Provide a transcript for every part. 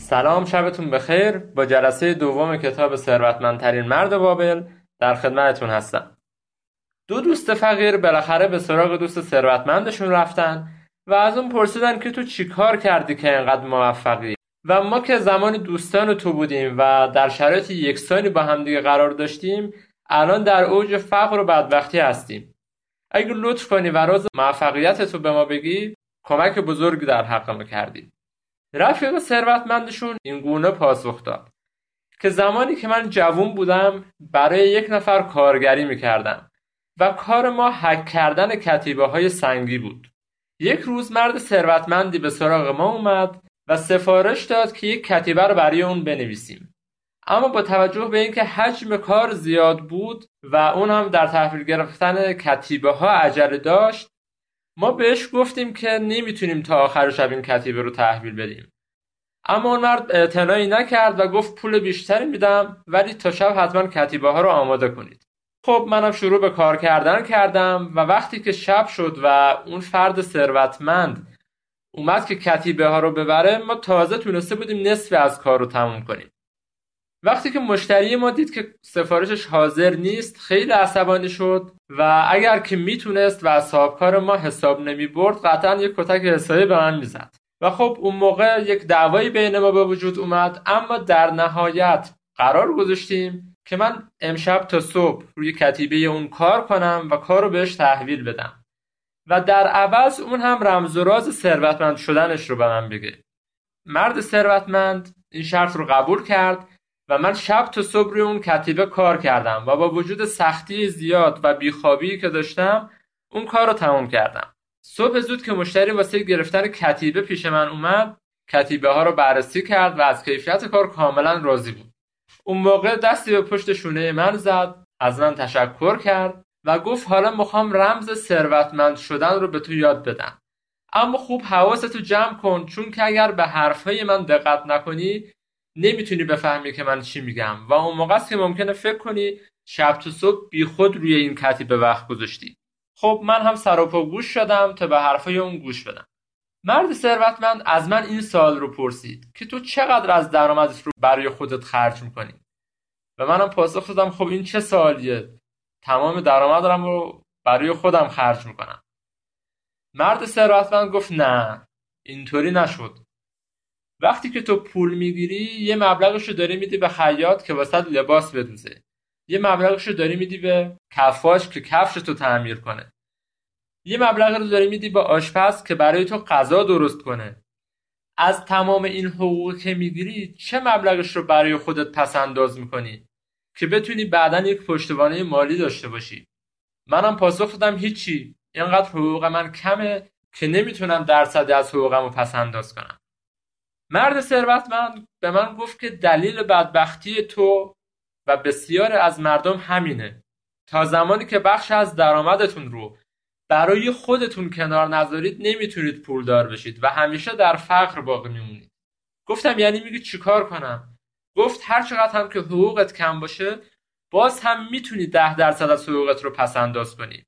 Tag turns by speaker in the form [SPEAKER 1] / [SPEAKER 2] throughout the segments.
[SPEAKER 1] سلام، شبتون بخیر. با جلسه دوم کتاب ثروتمندترین مرد بابل در خدمتتون هستم. دو دوست فقیر بالاخره به سراغ دوست ثروتمندشون رفتن و از اون پرسیدن که تو چی کار کردی که اینقدر موفقی؟ و ما که زمان دوستان تو بودیم و در شرایط یکسانی با همدیگه قرار داشتیم، الان در اوج فقر و بدبختی هستیم. اگه لطف کنی و راز موفقیتتو به ما بگی، کمک بزرگی در حق ما کردی. رفیق ثروتمندشون این گونه پاسخ داد که زمانی که من جوان بودم برای یک نفر کارگری میکردم و کار ما حک کردن کتیبه های سنگی بود. یک روز مرد ثروتمندی به سراغ ما اومد و سفارش داد که یک کتیبه رو برای اون بنویسیم. اما با توجه به اینکه حجم کار زیاد بود و اون هم در تحویل گرفتن کتیبه ها عجله داشت، ما بهش گفتیم که نمیتونیم تا آخر شب این کتیبه رو تحویل بدیم. اما اون مرد اعتنایی نکرد و گفت پول بیشتری میدم ولی تا شب حتما کتیبه ها رو آماده کنید. خب منم شروع به کار کردم و وقتی که شب شد و اون فرد ثروتمند اومد که کتیبه ها رو ببره، ما تازه تونسته بودیم نصف از کار رو تموم کنیم. وقتی که مشتری ما دید که سفارشش حاضر نیست، خیلی عصبانی شد و اگر که میتونست و از صاحبکار ما حساب نمی برد، قطعا یک کتک حسابی به من میزد. و خب اون موقع یک دعوایی بین ما به وجود اومد، اما در نهایت قرار گذاشتیم که من امشب تا صبح روی کتیبه اون کار کنم و کار رو بهش تحویل بدم و در عوض اون هم رمز و راز ثروتمند شدنش رو به من بگه. مرد ثروتمند این شرط رو قبول کرد و من شب تا صبح روی اون کتیبه کار کردم و با وجود سختی زیاد و بیخوابی که داشتم اون کار رو تموم کردم. صبح زود که مشتری واسه گرفتن کتیبه پیش من اومد، کتیبه ها رو بررسی کرد و از کیفیت کار کاملا راضی بود. اون موقع دستی به پشت شونه من زد، از من تشکر کرد و گفت حالا میخوام رمز ثروتمند شدن رو به تو یاد بدم. اما خوب حواستو جمع کن، چون که اگر به حرفای من دقت نکنی نمیتونی بفهمی که من چی میگم و اون موقع است که ممکنه فکر کنی شب تا صبح بی خود روی این کتیبه وقت گذاشتی. خب من هم سر و پا گوش شدم تا به حرفای اون گوش بدم. مرد ثروتمند از من این سوال رو پرسید که تو چقدر از درآمدت رو برای خودت خرج میکنی؟ و منم پاسخ دادم خب این چه سوالیه؟ تمام درآمدم رو برای خودم خرج میکنم. مرد ثروتمند گفت نه، اینطوری نشد. وقتی که تو پول میگیری یه مبلغشو داری میدی به خیاط که واسه لباس بدوزه، یه مبلغشو داری میدی به کفاش که کفشتو تعمیر کنه، یه مبلغ رو داری میدی به آشپز که برای تو غذا درست کنه. از تمام این حقوقی که میگیری چه مبلغش رو برای خودت پس انداز میکنی که بتونی بعداً یک پشتوانه مالی داشته باشی؟ منم پاسخ دادم هیچی، اینقدر حقوق من کمه که نمیتونم درصدی از حقوقمو پس انداز کنم. مرد ثروتمند به من گفت که دلیل بدبختی تو و بسیار از مردم همینه. تا زمانی که بخش از درآمدتون رو برای خودتون کنار نذارید نمیتونید پولدار بشید و همیشه در فقر باقی میمونید. گفتم یعنی میگی چیکار کنم؟ گفت هر چقدر هم که حقوقت کم باشه باز هم میتونی 10% از حقوقت رو پس انداز کنی.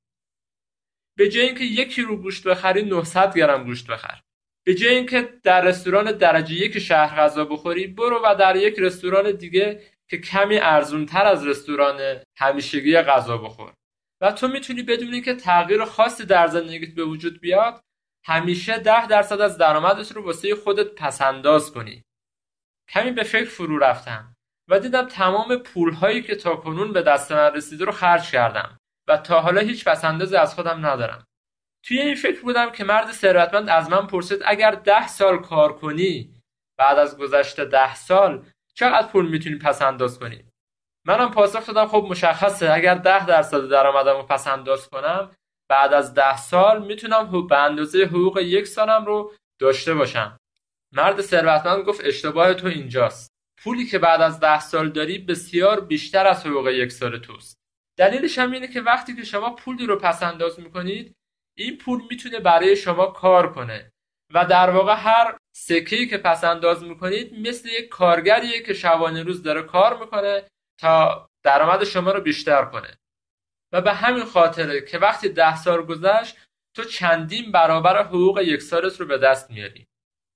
[SPEAKER 1] به جای اینکه 1 کیلو گوشت بخری 900 گرم گوشت بخر. به جای اینکه در رستوران درجه 1 شهر غذا بخوری، برو و در یک رستوران دیگه که کمی ارزونتر از رستوران همیشگی غذا بخور. و تو میتونی بدون اینکه تغییر خاصی در زندگیت به وجود بیاد همیشه 10% از درآمدت رو واسه خودت پس انداز کنی. کمی به فکر فرو رفتم و دیدم تمام پولهایی که تاکنون به دست من رسیده رو خرج کردم و تا حالا هیچ پس اندازی از خودم ندارم. توی این فکر بودم که مرد ثروتمند از من پرسید اگر 10 سال کار کنی بعد از گذشت 10 سال چقدر پول میتونی پس انداز کنی؟ منم پاسخ دادم خب مشخصه، اگر 10% درآمدم رو پس انداز کنم بعد از 10 سال میتونم به اندازه حقوق 1 سالم رو داشته باشم. مرد ثروتمند گفت اشتباه تو اینجاست. پولی که بعد از 10 سال داری بسیار بیشتر از حقوق 1 سال توست. دلیلش هم اینه که وقتی که شما پولی رو پس انداز میکنید این پول میتونه برای شما کار کنه و در واقع هر سکه‌ای که پس انداز میکنید مثل یک کارگریه که شبانه روز داره کار میکنه تا درآمد شما رو بیشتر کنه. و به همین خاطره که وقتی 10 سال گذشت تو چندین برابر حقوق 1 سالت رو به دست میاری.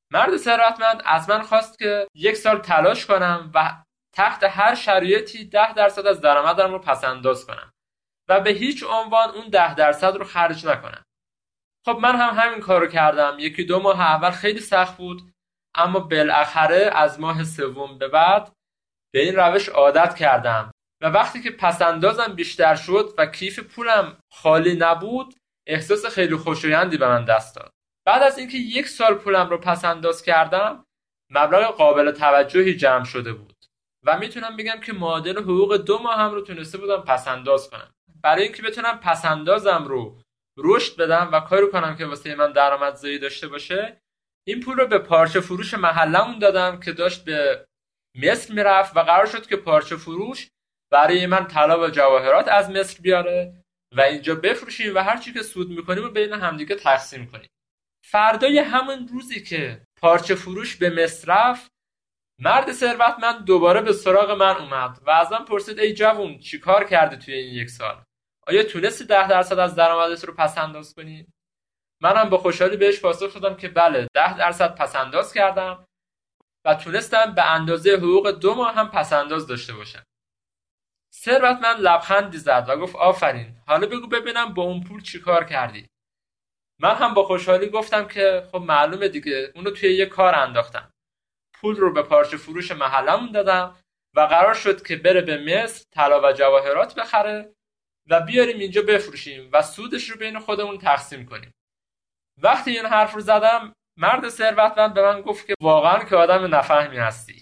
[SPEAKER 1] مرد ثروتمند از من خواست که 1 سال تلاش کنم و تحت هر شرایطی 10% از درآمدم رو پس‌انداز کنم و به هیچ عنوان اون 10% رو خرج نکنم. خب من هم همین کارو کردم. 1-2 ماه اول خیلی سخت بود، اما بالاخره از ماه سوم به بعد به این روش عادت کردم و وقتی که پس‌اندازم بیشتر شد و کیف پولم خالی نبود، احساس خیلی خوشایندی به من دست داد. بعد از اینکه 1 سال پولم رو پس‌انداز کردم، مبلغ قابل توجهی جمع شده بود و میتونم بگم که معادل حقوق 2 ماه هم رو تونسته بودم پس‌انداز کنم. برای اینکه بتونم پس‌اندازم رو رشد بدم و کاری کنم که واسه من درآمدزایی داشته باشه، این پول رو به پارچه فروش محلمون دادم که داشت به مصر میرفت و قرار شد که پارچه فروش برای من طلا و جواهرات از مصر بیاره و اینجا بفروشیم و هر چی که سود میکنیم رو بین همدیگه تقسیم کنیم. فردای همون روزی که پارچه فروش به مصر رفت، مرد ثروتمند دوباره به سراغ من اومد و ازم پرسید ای جوون چی کار کردی توی این 1 سال؟ آیا تونستی 10% از درآمدت رو پس‌انداز کنی؟ منم با خوشحالی بهش پاسخ دادم که بله 10% پس‌انداز کردم و تونستم به اندازه حقوق 2 ماه هم پس‌انداز داشته باشم. ثروتمند لبخندی زد و گفت آفرین، حالا بگو ببینم با اون پول چی کار کردی؟ من هم با خوشحالی گفتم که خب معلومه دیگه، اونو توی یه کار انداختم. پول رو به پارچه فروش محلمون دادم و قرار شد که بره به مصر طلا و جواهرات بخره و بیاریم اینجا بفروشیم و سودش رو بین خودمون تقسیم کنیم. وقتی این حرف رو زدم، مرد ثروتمند به من گفت که واقعا که آدم نفهمی هستی.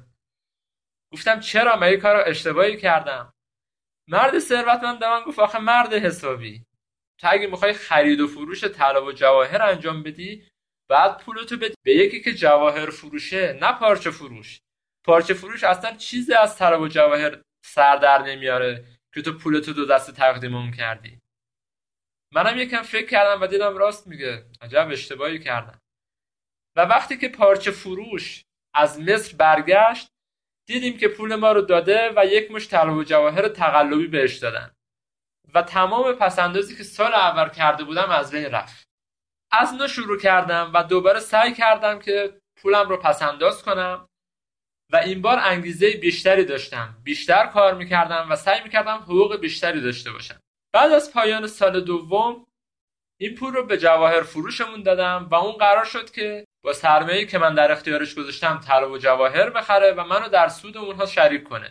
[SPEAKER 1] گفتم چرا؟ من این کارو اشتباهی کردم؟ مرد ثروتمند به من گفت آخه مرد حسابی، تو اگه میخوای خرید و فروش طلا و جواهر انجام بدی، بعد پولتو بدی به یکی که جواهر فروشه، نه پارچه فروش. پارچه فروش اصلا چیزی از طلا و جواهر سر در نمیاره که تو پولتو 2 دسته تقدیم اون کردی. منم یکم فکر کردم و دیدم راست میگه، عجب اشتباهی کردم. و وقتی که پارچه فروش از مصر برگشت، دیدیم که پول ما رو داده و 1 مشت طلا و جواهر تقلبی بهش دادن و تمام پس‌اندازی که سال اول کرده بودم از بین رفت. از نو شروع کردم و دوباره سعی کردم که پولم رو پس‌انداز کنم و این بار انگیزه بیشتری داشتم، بیشتر کار میکردم و سعی میکردم حقوق بیشتری داشته باشم. بعد از پایان سال دوم این پول رو به جواهر فروشمون دادم و اون قرار شد که با سرمایه‌ای که من در اختیارش گذاشتم طلا و جواهر بخره و منو در سود اونها شریک کنه.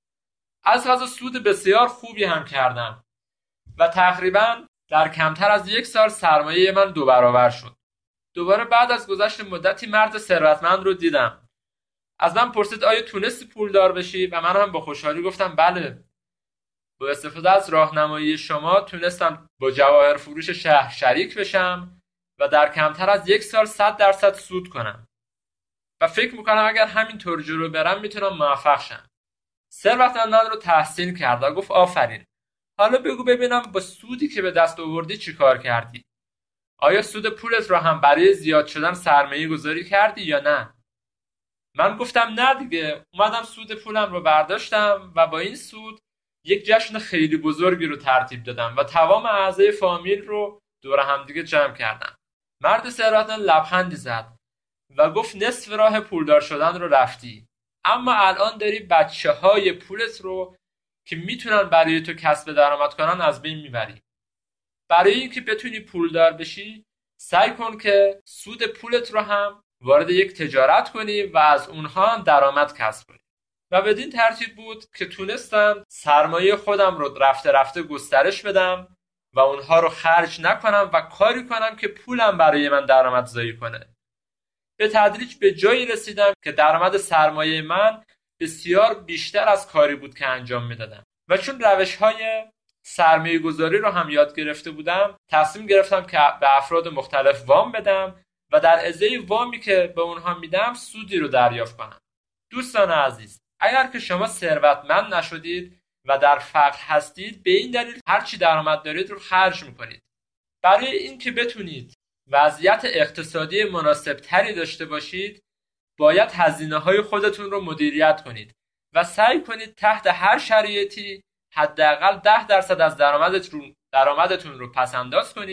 [SPEAKER 1] از قضا سود بسیار خوبی هم کردم و تقریبا در کمتر از 1 سال سرمایه من 2 برابر شد. دوباره بعد از گذشت مدتی مرد ثروتمند رو دیدم. از من پرسید آیا تونستی پولدار بشی؟ و من هم با خوشحالی گفتم بله. با استفاده از راهنمایی شما تونستم با جواهر فروش شهر شریک بشم و در کمتر از 1 سال 100% سود کنم. و فکر میکنم اگر همینطور جلو برم میتونم موفق شم. ثروتمند من رو تحسین کرد و گفت آفرین. حالا بگو ببینم با سودی که به دست آوردی چی کار کردی؟ آیا سود پولت رو هم برای زیاد شدن سرمایه گذاری کردی یا نه؟ من گفتم نه دیگه، اومدم سود پولم رو برداشتم و با این سود یک جشن خیلی بزرگی رو ترتیب دادم و تمام اعضای فامیل رو دور هم دیگه جمع کردم. مرد ثروتمند لبخندی زد و گفت نصف راه پولدار شدن رو رفتی، اما الان داری بچه‌های پولت رو که میتونن برای تو کسب درآمد کنن از بین میبری. برای اینکه بتونی پولدار بشی سعی کن که سود پولت رو هم وارد یک تجارت کنی و از اونها درآمد کسب کنی. و بدین ترتیب بود که تونستم سرمایه خودم رو رفته رفته گسترش بدم و اونها رو خرج نکنم و کاری کنم که پولم برای من درآمدزایی کنه. به تدریج به جایی رسیدم که درآمد سرمایه من بسیار بیشتر از کاری بود که انجام میدادم و چون روش‌های سرمایه گذاری رو هم یاد گرفته بودم، تصمیم گرفتم که به افراد مختلف وام بدم و در ازای وامی که به اونها میدم سودی رو دریافت کنم. دوستان عزیز، اگر که شما ثروتمند نشدید و در فقر هستید، به این دلیل هرچی درآمد دارید رو خرج میکنید. برای اینکه بتونید وضعیت اقتصادی مناسب تری داشته باشید، باید هزینه‌های خودتون رو مدیریت کنید و سعی کنید تحت هر شرایطی حداقل 10% از درآمدتون رو پس‌انداز کنید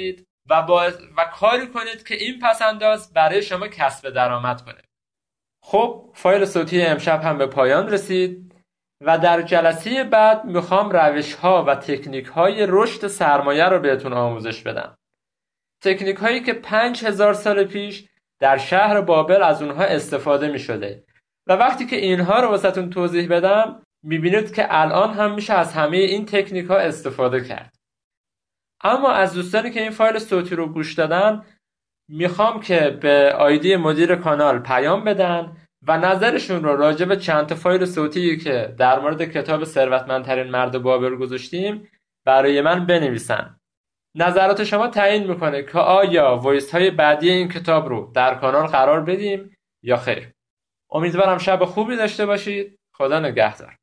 [SPEAKER 1] و کاری کنید که این پس‌انداز برای شما کسب درآمد کنه. خب فایل صوتی امشب هم به پایان رسید و در جلسه بعد میخوام روش‌ها و تکنیک‌های رشد سرمایه رو بهتون آموزش بدم. تکنیک‌هایی که 5000 سال پیش در شهر بابل از اونها استفاده می‌شده و وقتی که اینها رو واسهتون توضیح بدم می‌بینید که الان هم میشه از همه این تکنیک‌ها استفاده کرد. اما از دوستانی که این فایل صوتی رو گوش دادن میخوام که به آیدی مدیر کانال پیام بدن و نظرشون رو راجع به چند تا فایل صوتی که در مورد کتاب ثروتمندترین مرد بابل گذاشتیم برای من بنویسن. نظرات شما تعیین میکنه که آیا وایس های بعدی این کتاب رو در کانال قرار بدیم یا خیر. امیدوارم شب خوبی داشته باشید. خدا نگهدار.